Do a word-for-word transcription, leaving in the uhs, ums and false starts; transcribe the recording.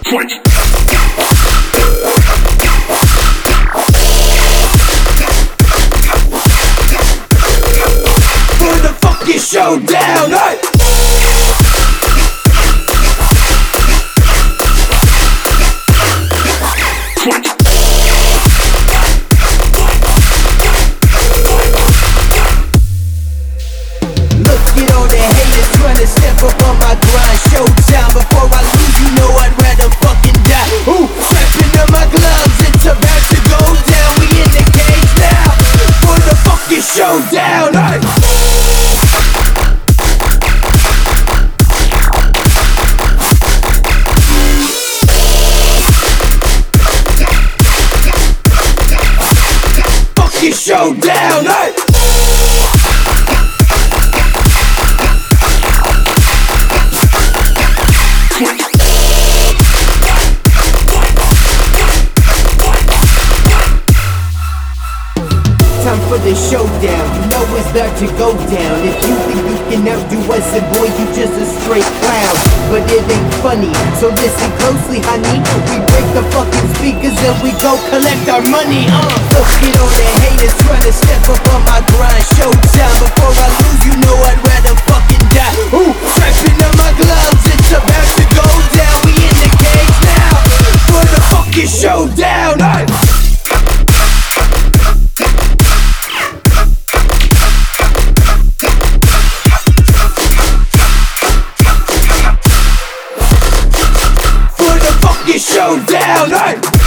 For the fucking showdown, hey! Look at all the haters trying to step up on my grind. Showtime, before I lose, you know I'd rather fucking die. Ooh, strapping on my gloves, it's about to go down. We in the cage now, for the fucking showdown, hey! Fucking showdown, hey! Time for the showdown, you know it's about to go down. If you think you can outdo us, then boy, you just a straight clown. But it ain't funny, so listen closely, honey. We break the fucking speakers and we go collect our money. Uh, look at all the haters trying to step up on my grind. Showtime, before I lose, you know I'd rather fucking die. Ooh, strapping on my gloves, it's about to go down. We in the cage now, for the fucking showdown, hey! Showdown, hey!